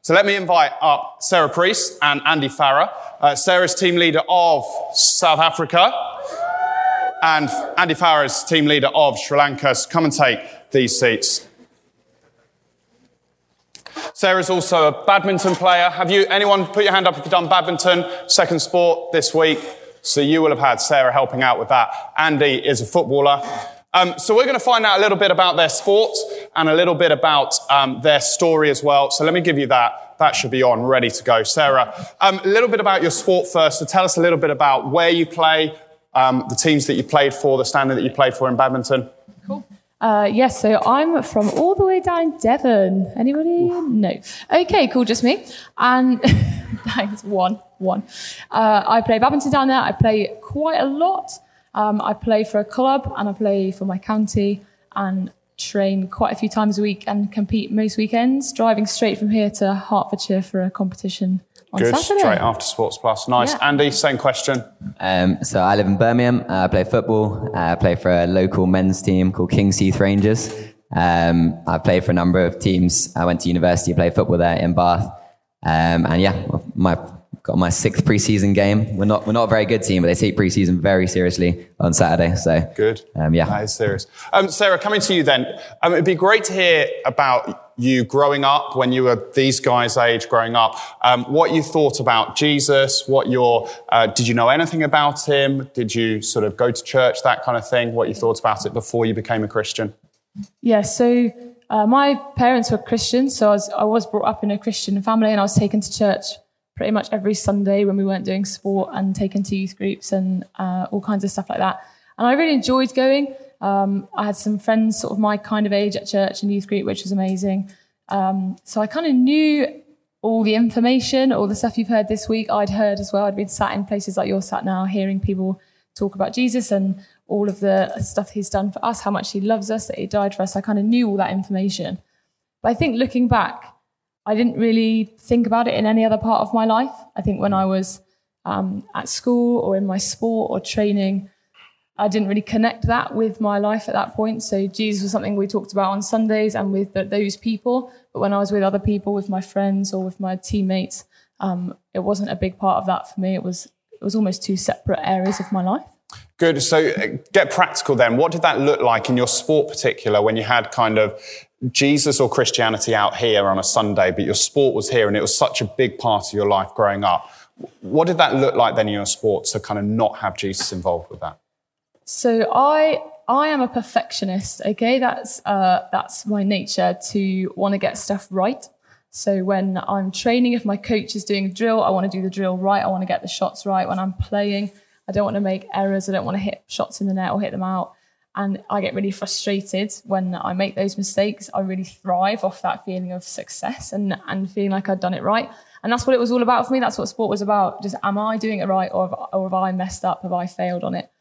So let me invite up Sarah Priest and Andy Farah. Sarah's team leader of South Africa and Andy Farah's team leader of Sri Lanka. So come and take these seats. Sarah's also a badminton player. Anyone put your hand up if you've done badminton, second sport this week? So you will have had Sarah helping out with that. Andy is a footballer. So we're going to find out a little bit about their sport and a little bit about their story as well. So let me give you that. That should be on, ready to go. Sarah, a little bit about your sport first. So tell us a little bit about where you play, the teams that you played for, the standard that you played for in badminton. Cool. Yes, so I'm from all the way down in Devon. Anybody? No. Okay, cool, just me. And thanks, one. I play badminton down there. I play quite a lot. I play for a club and I play for my county and train quite a few times a week and compete most weekends, driving straight from here to Hertfordshire for a competition on Saturday. Straight after Sports Plus. Nice. Yeah. Andy, same question. So I live in Birmingham. I play football. I play for a local men's team called King's Heath Rangers. I played for a number of teams. I went to university, played football there in Bath. And yeah, got my 6th pre-season game. We're not a very good team, but they take pre-season very seriously on Saturday. So good. Yeah, that is serious. Sarah, coming to you then, it'd be great to hear about you growing up when you were these guys' age, growing up. What you thought about Jesus? Did you know anything about him? Did you sort of go to church? That kind of thing. What you thought about it before you became a Christian? Yeah. So my parents were Christians, so I was brought up in a Christian family, and I was taken to church pretty much every Sunday when we weren't doing sport, and taken to youth groups and all kinds of stuff like that. And I really enjoyed going. I had some friends sort of my kind of age at church and youth group, which was amazing. So I kind of knew all the information, all the stuff you've heard this week, I'd heard as well. I'd been sat in places like you're sat now, hearing people talk about Jesus and all of the stuff he's done for us, how much he loves us, that he died for us. I kind of knew all that information. But I think looking back, I didn't really think about it in any other part of my life. I think when I was at school or in my sport or training, I didn't really connect that with my life at that point. So Jesus was something we talked about on Sundays and with those people. But when I was with other people, with my friends or with my teammates, it wasn't a big part of that for me. It was almost 2 separate areas of my life. Good. So get practical then. What did that look like in your sport particular when you had kind of Jesus or Christianity out here on a Sunday, but your sport was here and it was such a big part of your life growing up? What did that look like then in your sport to kind of not have Jesus involved with that? So I am a perfectionist, okay? That's my nature, to want to get stuff right. So when I'm training, if my coach is doing a drill, I want to do the drill right. I want to get the shots right. When I'm playing, I don't want to make errors. I don't want to hit shots in the net or hit them out. And I get really frustrated when I make those mistakes. I really thrive off that feeling of success and feeling like I've done it right. And that's what it was all about for me. That's what sport was about. Just, am I doing it right, or have I messed up? Have I failed on it?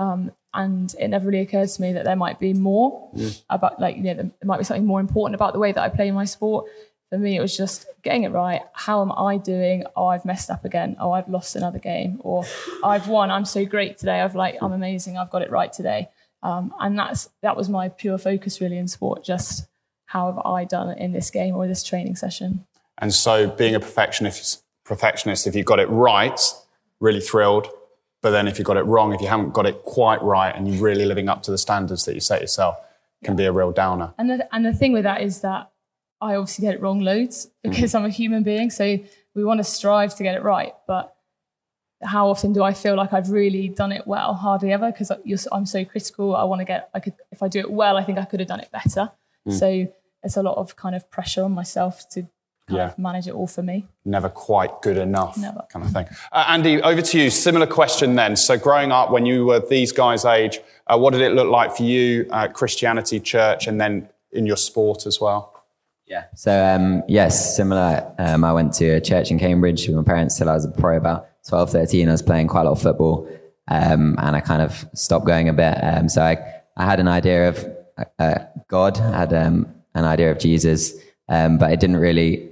And it never really occurred to me that there might be more about, there might be something more important about the way that I play my sport. For me, it was just getting it right. How am I doing? Oh, I've messed up again. Oh, I've lost another game. Or I've won. I'm so great today. I'm amazing. I've got it right today. And that was my pure focus really in sport. Just how have I done it in this game or this training session? And so being a perfectionist, if you got it right, really thrilled. But then if you got it wrong, if you haven't got it quite right and you're really living up to the standards that you set yourself, it can be a real downer. And the thing with that is that I obviously get it wrong loads because I'm a human being. So we want to strive to get it right. But how often do I feel like I've really done it well? Hardly ever, because I'm so critical. If I do it well, I think I could have done it better. So it's a lot of kind of pressure on myself to kind of manage it all for me. Never quite good enough kind of thing. Andy, over to you. Similar question then. So growing up, when you were these guys' age, what did it look like for you, Christianity, church, and then in your sport as well? Yeah. So, yes, similar. I went to a church in Cambridge with my parents till I was probably about 12, 13. I was playing quite a lot of football, and I kind of stopped going a bit. So I had an idea of God, I had an idea of Jesus, but I didn't really,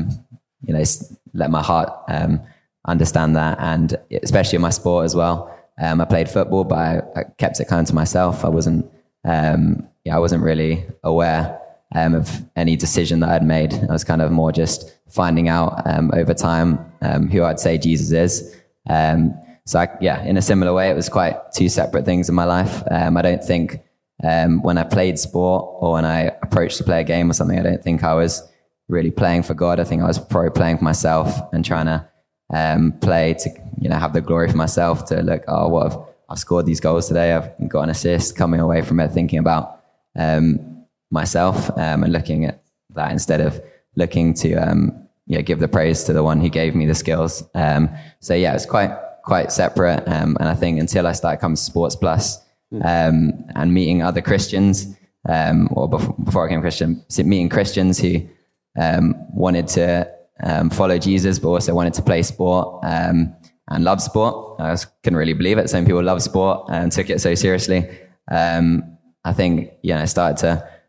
let my heart understand that, and especially in my sport as well. I played football, but I kept it kind of to myself. I wasn't really aware of any decision that I'd made. I was kind of more just finding out over time who I'd say Jesus is. So in a similar way, it was quite two separate things in my life. I don't think when I played sport or when I approached to play a game or something, I don't think I was really playing for God. I think I was probably playing for myself and trying to play to, have the glory for myself, to look, I've scored these goals today, I've got an assist, coming away from it thinking about myself and looking at that instead of looking to give the praise to the one who gave me the skills. It's quite separate. And I think until I started coming to Sports Plus and meeting other Christians, or before I became Christian, meeting Christians who wanted to follow Jesus, but also wanted to play sport and love sport. I couldn't really believe it. Some people love sport and took it so seriously. I think, I started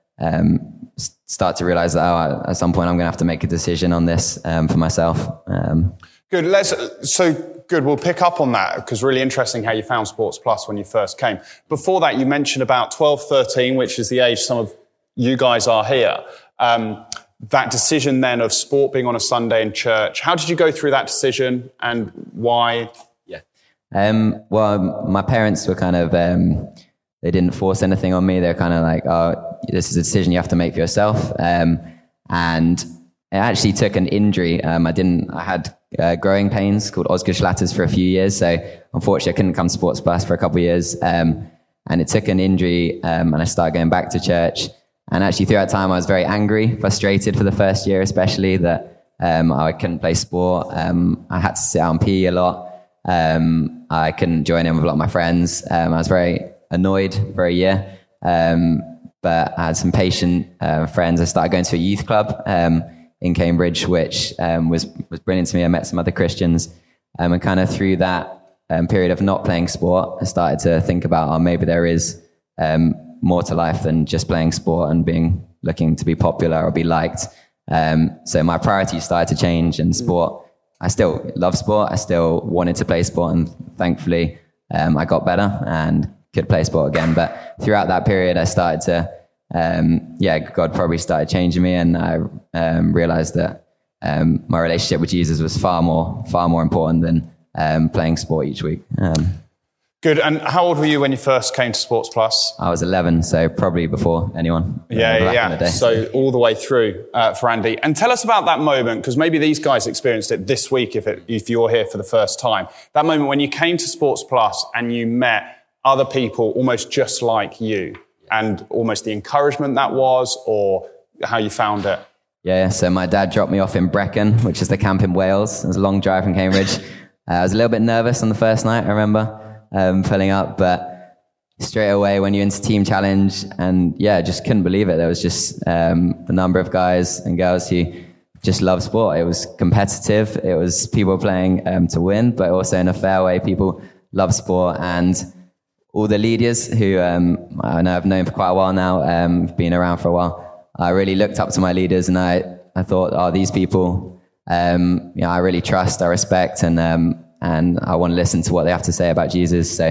to realize that at some point I'm going to have to make a decision on this for myself. Good. We'll pick up on that, because really interesting how you found Sports Plus when you first came. Before that, you mentioned about 12, 13, which is the age some of you guys are here. That decision then of sport being on a Sunday in church. How did you go through that decision and why? Yeah. Well, my parents were kind of, they didn't force anything on me. They're kind of like, this is a decision you have to make for yourself. And it actually took an injury. I had growing pains called Osgood-Schlatter's for a few years. So unfortunately I couldn't come to Sports Plus for a couple of years. And it took an injury and I started going back to church. And actually throughout time I was very angry, frustrated for the first year especially, that I couldn't play sport. I had to sit out and pee a lot. I couldn't join in with a lot of my friends. I was very annoyed for a year. But I had some patient friends. I started going to a youth club in Cambridge, which was brilliant to me. I met some other Christians. And kind of through that period of not playing sport, I started to think about, maybe there is more to life than just playing sport and looking to be popular or be liked. So my priorities started to change, and sport, I still love sport. I still wanted to play sport, and thankfully I got better and could play sport again. But throughout that period, I started to, God probably started changing me, and I realized that my relationship with Jesus was far more important than playing sport each week. Good. And how old were you when you first came to Sports Plus? I was 11, so probably before anyone. Yeah. In the day. So all the way through for Andy. And tell us about that moment, because maybe these guys experienced it this week if you're here for the first time. That moment when you came to Sports Plus and you met other people almost just like you, and almost the encouragement that was, or how you found it. Yeah, so my dad dropped me off in Brecon, which is the camp in Wales. It was a long drive from Cambridge. I was a little bit nervous on the first night, I remember. Pulling up, but straight away when you're into team challenge, and just couldn't believe it. There was just a number of guys and girls who just love sport. It was competitive. It was people playing to win, but also in a fair way. People love sport, and all the leaders who I know I've known for quite a while now, been around for a while. I really looked up to my leaders, and I thought, these people, I really trust, I respect, and I want to listen to what they have to say about Jesus. So,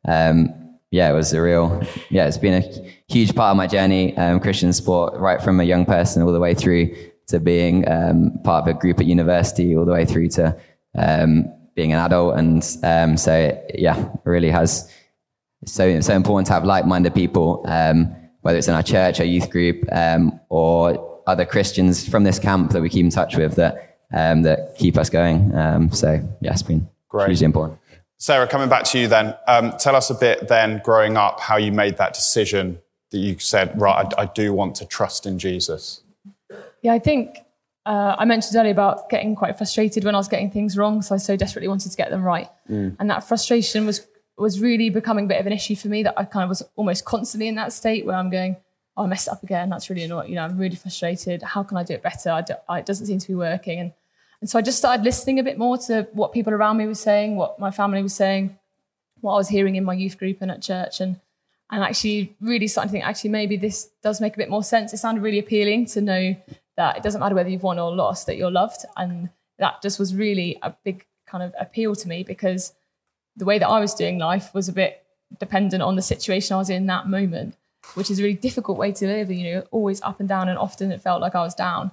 it was it's been a huge part of my journey, Christian sport, right from a young person all the way through to being part of a group at university, all the way through to being an adult. And it really has so important to have like-minded people, whether it's in our church, our youth group, or other Christians from this camp that we keep in touch with that keep us going. It's been hugely important. Sarah, coming back to you then, tell us a bit then, growing up, how you made that decision that you said, right, I do want to trust in Jesus. Yeah, I think I mentioned earlier about getting quite frustrated when I was getting things wrong, so I so desperately wanted to get them right. And that frustration was really becoming a bit of an issue for me, that I kind of was almost constantly in that state where I'm going, I messed up again, that's really annoying, I'm really frustrated, how can I do it better? It doesn't seem to be working. And so I just started listening a bit more to what people around me were saying, what my family was saying, what I was hearing in my youth group and at church, and actually really starting to think, actually, maybe this does make a bit more sense. It sounded really appealing to know that it doesn't matter whether you've won or lost, that you're loved. And that just was really a big kind of appeal to me, because the way that I was doing life was a bit dependent on the situation I was in that moment. which is a really difficult way to live, always up and down, and often it felt like I was down.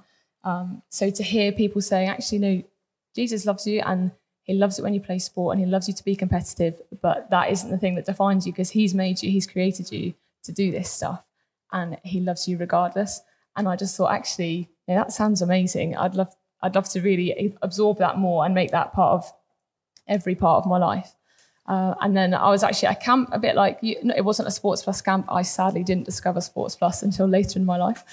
So to hear people saying, actually, no, Jesus loves you, and he loves it when you play sport, and he loves you to be competitive, but that isn't the thing that defines you, because he's made you, he's created you to do this stuff, and he loves you regardless. And I just thought, actually, that sounds amazing. I'd love to really absorb that more and make that part of every part of my life. And then I was actually at a camp, a bit like you. It wasn't a Sports Plus camp. I sadly didn't discover Sports Plus until later in my life.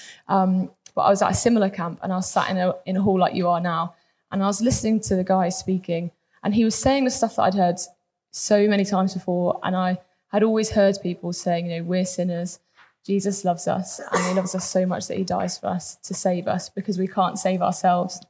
But I was at a similar camp, and I was sat in a hall like you are now, and I was listening to the guy speaking, and he was saying the stuff that I'd heard so many times before, and I had always heard people saying, we're sinners, Jesus loves us, and he loves us so much that he dies for us to save us, because we can't save ourselves.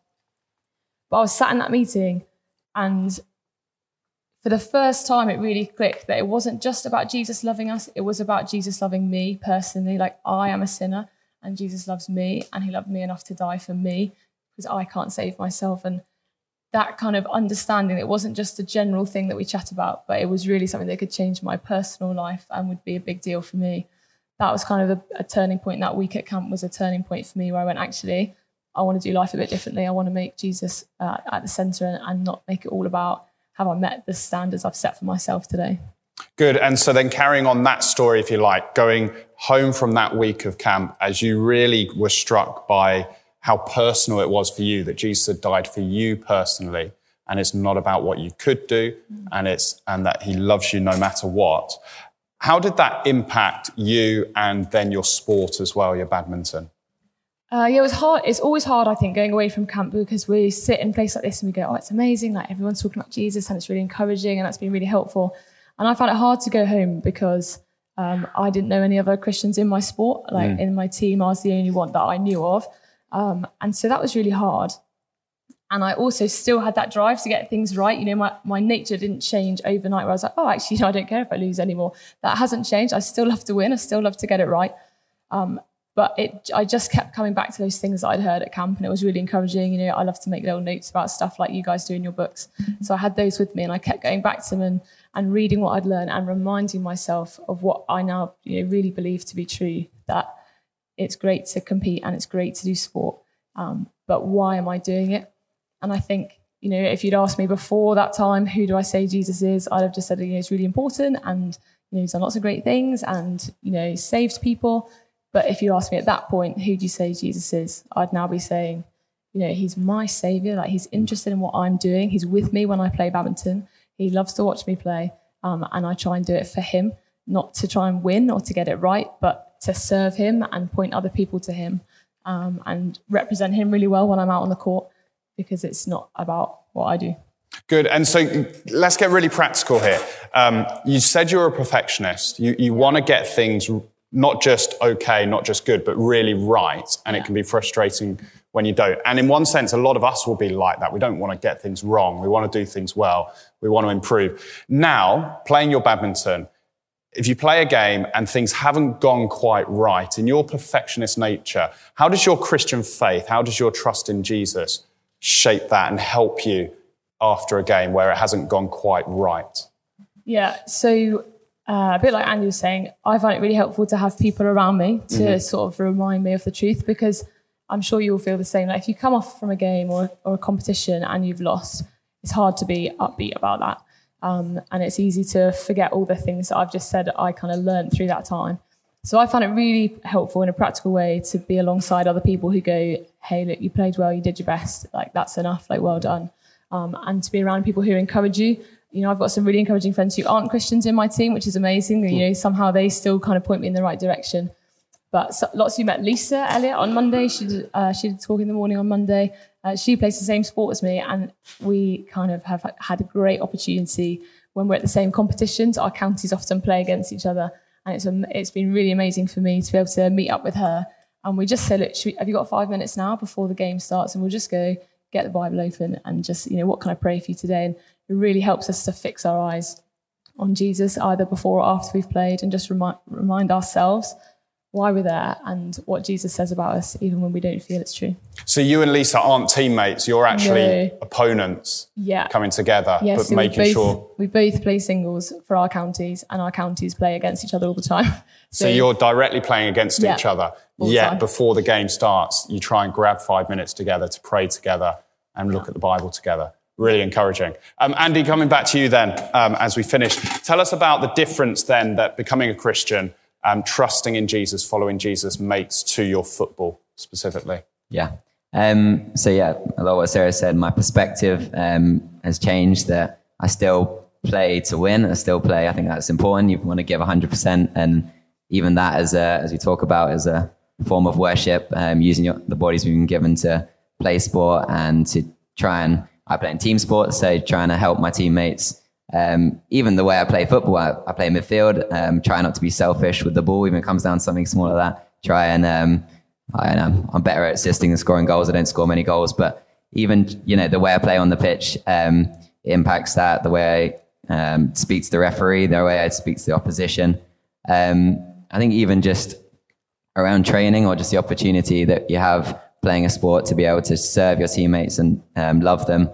But I was sat in that meeting, and for the first time, it really clicked that it wasn't just about Jesus loving us. It was about Jesus loving me personally. Like, I am a sinner, and Jesus loves me, and he loved me enough to die for me, because I can't save myself. And that kind of understanding, it wasn't just a general thing that we chat about, but it was really something that could change my personal life and would be a big deal for me. That was kind of a turning point. That week at camp was a turning point for me, where I went, actually, I want to do life a bit differently. I want to make Jesus at the centre, and not make it all about have I met the standards I've set for myself today. Good. And so then carrying on that story, if you like, going home from that week of camp, as you really were struck by how personal it was for you, that Jesus had died for you personally, and it's not about what you could do, and that he loves you no matter what. How did that impact you and then your sport as well, your badminton? It was hard. It's always hard, I think, going away from camp, because we sit in a place like this and we go, oh, it's amazing. Like, everyone's talking about Jesus, and it's really encouraging, and that's been really helpful. And I found it hard to go home, because I didn't know any other Christians in my sport. Like, in my team, I was the only one that I knew of. And so that was really hard. And I also still had that drive to get things right. My nature didn't change overnight, where I was like, oh, actually, I don't care if I lose anymore. That hasn't changed. I still love to win. I still love to get it right. But I just kept coming back to those things that I'd heard at camp, and it was really encouraging. I love to make little notes about stuff like you guys do in your books. So I had those with me, and I kept going back to them and reading what I'd learned, and reminding myself of what I now really believe to be true, that it's great to compete and it's great to do sport. But why am I doing it? And I think, if you'd asked me before that time, who do I say Jesus is? I'd have just said, it's really important, and he's done lots of great things, and he's saved people. But if you ask me at that point, who do you say Jesus is? I'd now be saying, he's my saviour. Like, he's interested in what I'm doing. He's with me when I play badminton. He loves to watch me play. And I try and do it for him, not to try and win or to get it right, but to serve him and point other people to him, and represent him really well when I'm out on the court, because it's not about what I do. Good. And so let's get really practical here. You said you're a perfectionist. You want to get things not just okay, not just good, but really right. And it can be frustrating when you don't. And in one sense, a lot of us will be like that. We don't want to get things wrong. We want to do things well. We want to improve. Now, playing your badminton, if you play a game and things haven't gone quite right, in your perfectionist nature, how does your Christian faith, how does your trust in Jesus shape that and help you after a game where it hasn't gone quite right? Yeah, so a bit like Andy was saying, I find it really helpful to have people around me to sort of remind me of the truth, because I'm sure you'll feel the same. Like, if you come off from a game or a competition and you've lost, it's hard to be upbeat about that. And it's easy to forget all the things that I've just said I kind of learned through that time. So I find it really helpful in a practical way to be alongside other people who go, hey, look, you played well, you did your best, like, that's enough, like, well done. And to be around people who encourage you. I've got some really encouraging friends who aren't Christians in my team, which is amazing. Somehow they still kind of point me in the right direction. But lots of you met Lisa Elliott on Monday. She did talk in the morning on Monday. She plays the same sport as me, and we kind of have had a great opportunity when we're at the same competitions. Our counties often play against each other, and it's been really amazing for me to be able to meet up with her. And we just say, look, have you got 5 minutes now before the game starts? And we'll just go get the Bible open and just, what can I pray for you today? And it really helps us to fix our eyes on Jesus, either before or after we've played, and just remind ourselves why we're there and what Jesus says about us, even when we don't feel it's true. So you and Lisa aren't teammates, you're actually No. opponents coming together, Yeah, but so making sure... we both play singles for our counties, and our counties play against each other all the time. So you're directly playing against each other, yet time. before the game starts, you try and grab 5 minutes together to pray together and look at the Bible together. Really encouraging. Andy, coming back to you then, as we finish, tell us about the difference then that becoming a Christian, trusting in Jesus, following Jesus makes to your football specifically. Yeah. A lot of what Sarah said, my perspective has changed, that I still play to win. I still play. I think that's important. You want to give 100%. And even that as we talk about, as a form of worship, using the bodies we've been given to play sport and to try and, I play in team sports, so trying to help my teammates. Even the way I play football, I play midfield, try not to be selfish with the ball, even if it comes down to something small like that. Try and, I'm better at assisting and scoring goals. I don't score many goals, but even, the way I play on the pitch, it impacts that, the way I speak to the referee, the way I speak to the opposition. I think even just around training, or just the opportunity that you have playing a sport to be able to serve your teammates and love them.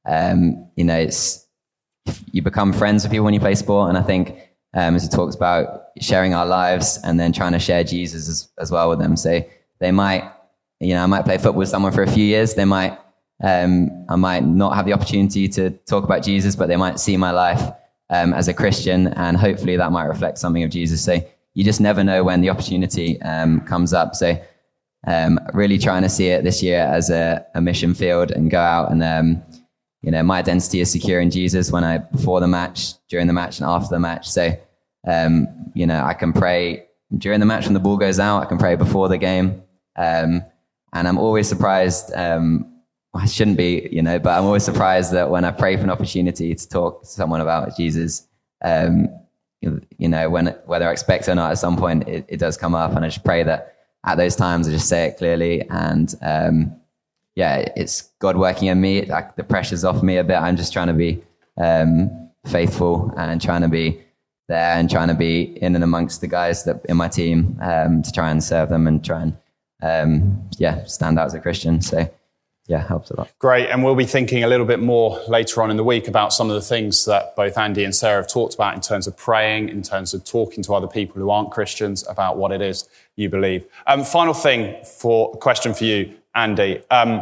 You become friends with people when you play sport. And I think, as it talks about sharing our lives and then trying to share Jesus as well with them. So they might, I might play football with someone for a few years. I might not have the opportunity to talk about Jesus, but they might see my life as a Christian, and hopefully that might reflect something of Jesus. So you just never know when the opportunity comes up. So really trying to see it this year as a mission field, and go out and, my identity is secure in Jesus before the match, during the match, and after the match. So, I can pray during the match when the ball goes out. I can pray before the game. And I'm always surprised, I shouldn't be, but I'm always surprised that when I pray for an opportunity to talk to someone about Jesus, whether I expect it or not, at some point it does come up, and I just pray that at those times I just say it clearly, and it's God working in me. The pressure's off me a bit. I'm just trying to be faithful and trying to be there and trying to be in and amongst the guys that in my team to try and serve them and try and stand out as a Christian. So helps a lot. Great. And we'll be thinking a little bit more later on in the week about some of the things that both Andy and Sarah have talked about in terms of praying, in terms of talking to other people who aren't Christians about what it is you believe. Final thing for a question for you, Andy.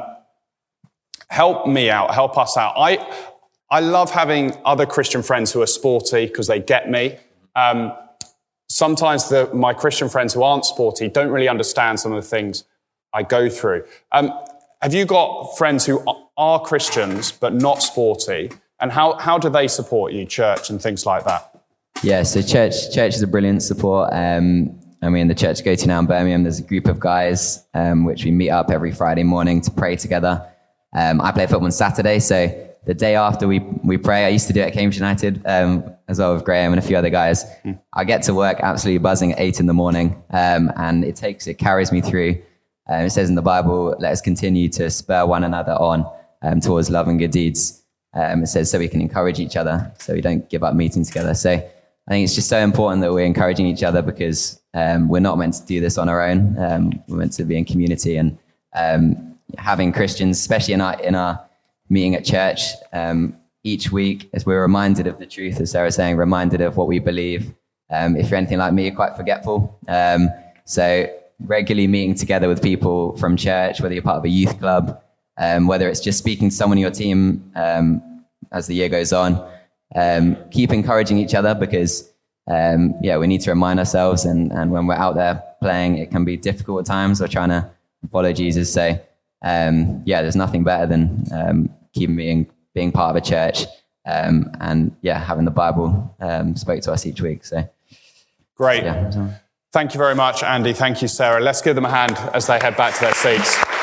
Help me out, help us out. I love having other Christian friends who are sporty because they get me. Sometimes my Christian friends who aren't sporty don't really understand some of the things I go through. Have you got friends who are Christians but not sporty? And how do they support you, church and things like that? Yeah, so church is a brilliant support. The church I go to now in Birmingham, there's a group of guys which we meet up every Friday morning to pray together. I play football on Saturday, so the day after we pray, I used to do it at Cambridge United as well with Graham and a few other guys. I get to work absolutely buzzing at 8 a.m, and it carries me through. It says in the Bible, let us continue to spur one another on towards love and good deeds. It says so we can encourage each other, so we don't give up meeting together. So I think it's just so important that we're encouraging each other, because we're not meant to do this on our own. We're meant to be in community, and having Christians, especially in our meeting at church, each week, as we're reminded of the truth, as Sarah was saying, reminded of what we believe. If you're anything like me, you're quite forgetful. So regularly meeting together with people from church, whether you're part of a youth club, whether it's just speaking to someone in your team as the year goes on, keep encouraging each other, because we need to remind ourselves, and when we're out there playing, it can be difficult at times. We're trying to follow Jesus. So there's nothing better than keeping being part of a church, and having the Bible spoke to us each week. So great. Thank you very much, Andy. Thank you, Sarah. Let's give them a hand as they head back to their seats.